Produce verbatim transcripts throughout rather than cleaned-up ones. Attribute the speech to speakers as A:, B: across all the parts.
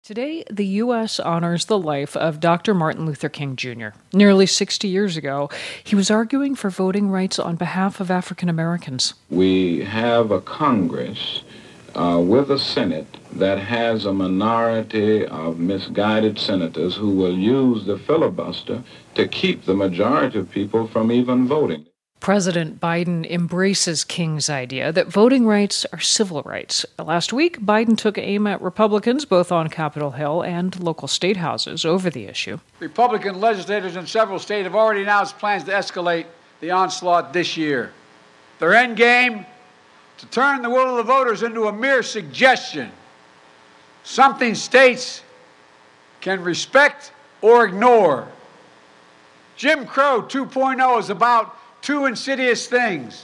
A: Today, the U S honors the life of Doctor Martin Luther King Junior Nearly sixty years ago, he was arguing for voting rights on behalf of African Americans.
B: We have a Congress uh, with a Senate that has a minority of misguided senators who will use the filibuster to keep the majority of people from even voting.
A: President Biden embraces King's idea that voting rights are civil rights. Last week, Biden took aim at Republicans both on Capitol Hill and local state houses over the issue.
C: Republican legislators in several states have already announced plans to escalate the onslaught this year. Their end game? To turn the will of the voters into a mere suggestion, something states can respect or ignore. Jim Crow two point oh is about two insidious things: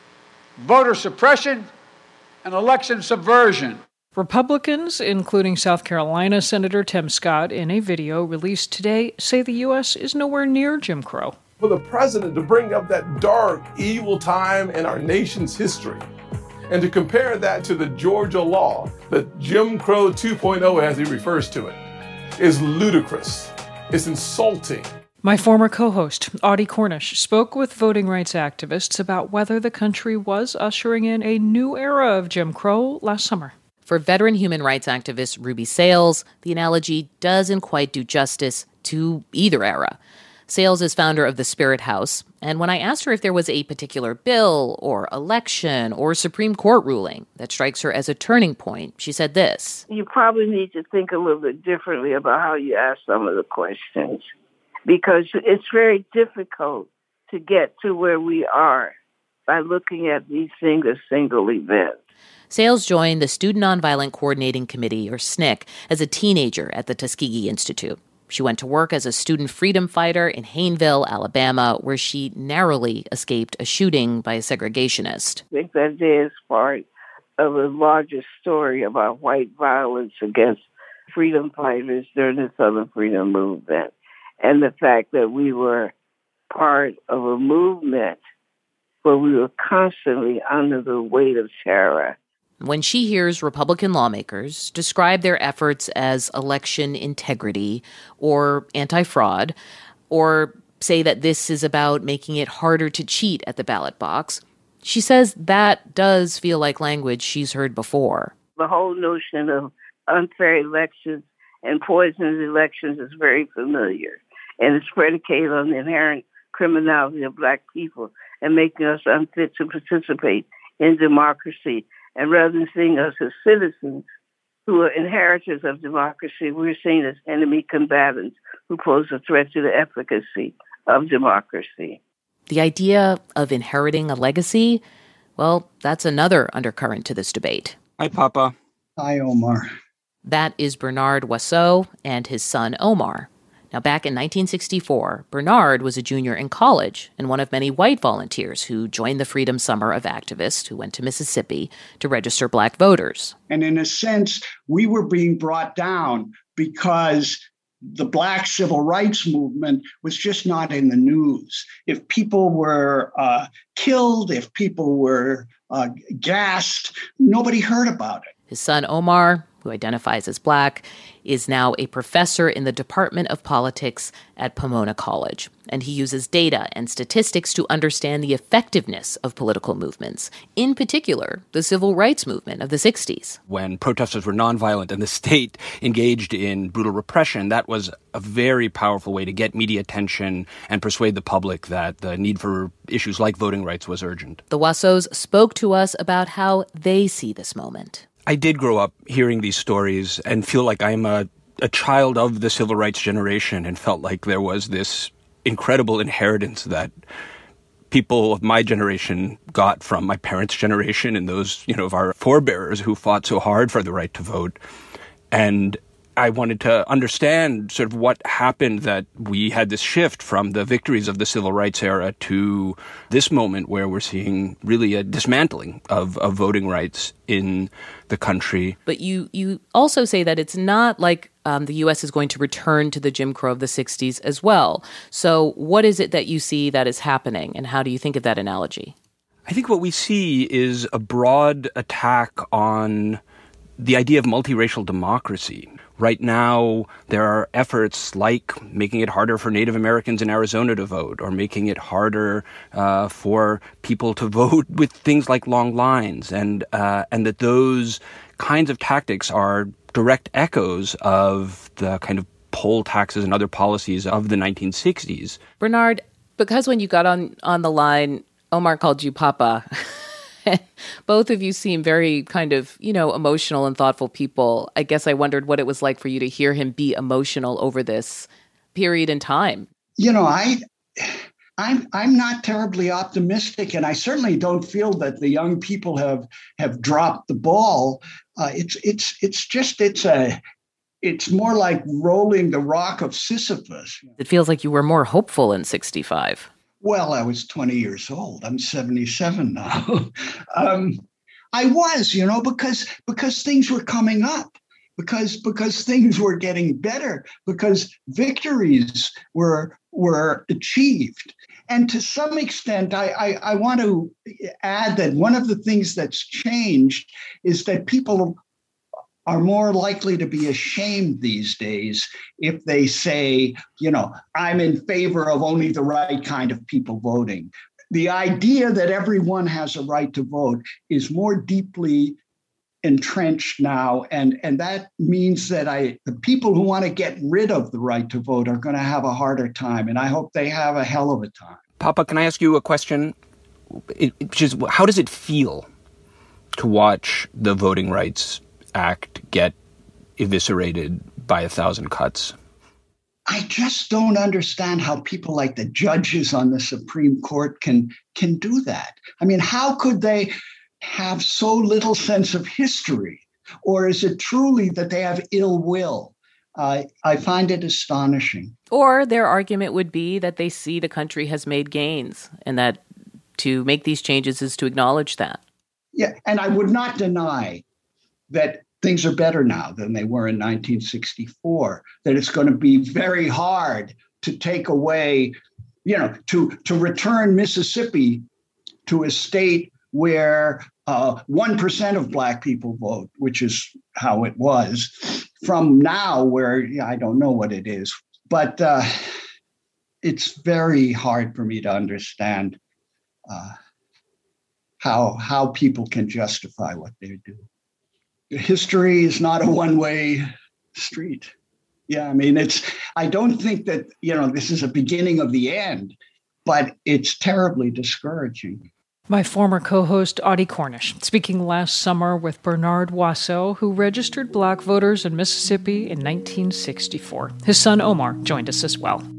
C: voter suppression and election subversion.
A: Republicans, including South Carolina Senator Tim Scott, in a video released today, say the U S is nowhere near Jim Crow.
D: For the president to bring up that dark, evil time in our nation's history and to compare that to the Georgia law, the Jim Crow two point oh as he refers to it, is ludicrous. It's insulting.
A: My former co-host, Audie Cornish, spoke with voting rights activists about whether the country was ushering in a new era of Jim Crow last summer.
E: For veteran human rights activist Ruby Sales, the analogy doesn't quite do justice to either era. Sales is founder of the Spirit House, and when I asked her if there was a particular bill or election or Supreme Court ruling that strikes her as a turning point, she said this.
F: You probably need to think a little bit differently about how you ask some of the questions, because it's very difficult to get to where we are by looking at these things as single events.
E: Sales joined the Student Nonviolent Coordinating Committee, or S N C C, as a teenager at the Tuskegee Institute. She went to work as a student freedom fighter in Hayneville, Alabama, where she narrowly escaped a shooting by a segregationist.
F: I think that day is part of a larger story about white violence against freedom fighters during the Southern Freedom Movement, and the fact that we were part of a movement where we were constantly under the weight of terror.
E: When she hears Republican lawmakers describe their efforts as election integrity or anti-fraud, or say that this is about making it harder to cheat at the ballot box, she says that does feel like language she's heard before.
F: The whole notion of unfair elections and poisonous elections is very familiar, and it's predicated on the inherent criminality of Black people and making us unfit to participate in democracy. And rather than seeing us as citizens who are inheritors of democracy, we're seen as enemy combatants who pose a threat to the efficacy of democracy.
E: The idea of inheriting a legacy, well, that's another undercurrent to this debate.
G: Hi, Papa.
H: Hi, Omar.
E: That is Bernard Wasseau and his son, Omar. Now, back in nineteen sixty-four, Bernard was a junior in college and one of many white volunteers who joined the Freedom Summer of activists who went to Mississippi to register Black voters.
H: And in a sense, we were being brought down because the Black civil rights movement was just not in the news. If people were uh, killed, if people were uh, gassed, nobody heard about it.
E: His son, Omar, who identifies as Black, is now a professor in the Department of Politics at Pomona College. And he uses data and statistics to understand the effectiveness of political movements, in particular, the civil rights movement of the sixties.
G: When protesters were nonviolent and the state engaged in brutal repression, that was a very powerful way to get media attention and persuade the public that the need for issues like voting rights was urgent.
E: The Wasseaus spoke to us about how they see this moment.
G: I did grow up hearing these stories and feel like I'm a, a child of the civil rights generation, and felt like there was this incredible inheritance that people of my generation got from my parents' generation and those, you know, of our forebears who fought so hard for the right to vote. And I wanted to understand sort of what happened, that we had this shift from the victories of the civil rights era to this moment where we're seeing really a dismantling of, of voting rights in the country.
E: But you, you also say that it's not like um, the U S is going to return to the Jim Crow of the sixties as well. So what is it that you see that is happening, and how do you think of that analogy?
G: I think what we see is a broad attack on the idea of multiracial democracy, Right now, there are efforts like making it harder for Native Americans in Arizona to vote, or making it harder uh, for people to vote with things like long lines, and uh, and that those kinds of tactics are direct echoes of the kind of poll taxes and other policies of the nineteen sixties.
E: Bernard, because when you got on, on the line, Omar called you Papa. Both of you seem very kind of, you know, emotional and thoughtful people. I guess I wondered what it was like for you to hear him be emotional over this period in time.
H: You know, I, I'm I'm not terribly optimistic, and I certainly don't feel that the young people have have dropped the ball. Uh, it's it's it's just it's a it's more like rolling the rock of Sisyphus.
E: It feels like you were more hopeful in sixty-five.
H: Well, I was twenty years old. I'm seventy-seven now. um, I was, you know, because because things were coming up, because because things were getting better, because victories were were achieved. And to some extent, I, I, I want to add that one of the things that's changed is that people are more likely to be ashamed these days if they say, you know, I'm in favor of only the right kind of people voting. The idea that everyone has a right to vote is more deeply entrenched now. And, and that means that I, the people who want to get rid of the right to vote are going to have a harder time. And I hope they have a hell of a time.
G: Papa, can I ask you a question? It, it just, how does it feel to watch the Voting Rights Act get eviscerated by a thousand cuts?
H: I just don't understand how people like the judges on the Supreme Court can can do that. I mean, how could they have so little sense of history? Or is it truly that they have ill will? Uh, I find it astonishing.
E: Or their argument would be that they see the country has made gains, and that to make these changes is to acknowledge that.
H: Yeah, and I would not deny that things are better now than they were in nineteen sixty-four, that it's going to be very hard to take away, you know, to, to return Mississippi to a state where uh, one percent of Black people vote, which is how it was, from now where, yeah, I don't know what it is. But uh, it's very hard for me to understand uh, how how people can justify what they do. History is not a one-way street. Yeah, I mean, it's, I don't think that, you know, this is a beginning of the end, but it's terribly discouraging.
A: My former co-host, Audie Cornish, speaking last summer with Bernard Wassell, who registered Black voters in Mississippi in nineteen sixty-four. His son, Omar, joined us as well.